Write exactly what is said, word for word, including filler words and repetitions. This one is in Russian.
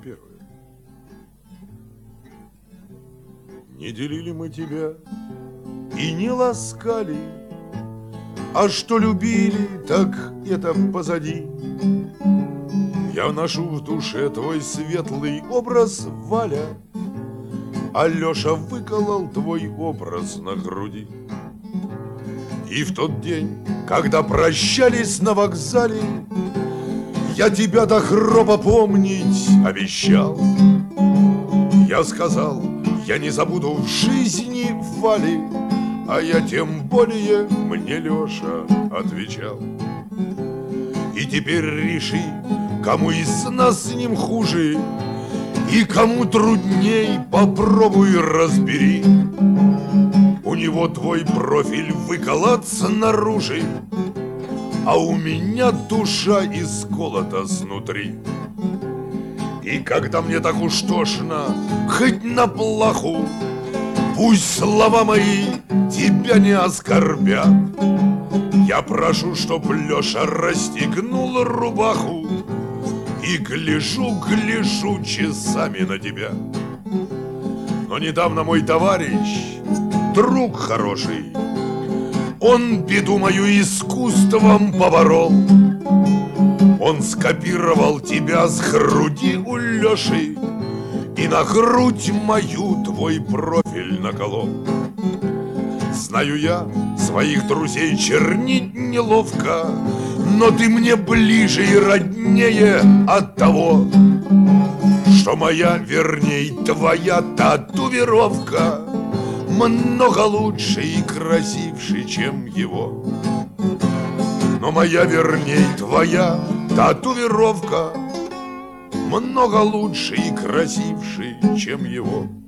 первое. Не делили мы тебя и не ласкали, а что любили, так это позади. Я ношу в душе твой светлый образ, Валя, а Леша выколол твой образ на груди. И в тот день, когда прощались на вокзале, я тебя до гроба помнить обещал. Я сказал, я не забуду в жизни Вали, а я тем более, мне Леша отвечал. И теперь реши, кому из нас с ним хуже, и кому трудней, попробуй разбери. У него твой профиль выколот снаружи, а у меня душа исколота снутри. И когда мне так уж тошно, хоть на плаху, пусть слова мои тебя не оскорбят. Я прошу, чтоб Леша расстегнул рубаху, и гляжу, гляжу часами на тебя. Но недавно мой товарищ, друг хороший, он беду мою искусством поборол. Он скопировал тебя с груди у Леши и на грудь мою твой профиль наколол. Знаю я, своих друзей чернить неловко, но ты мне ближе и роднее от того, что моя, верней, твоя татуировка много лучше и красивше, чем его. Но моя, верней, твоя татуировка много лучше и красивше, чем его.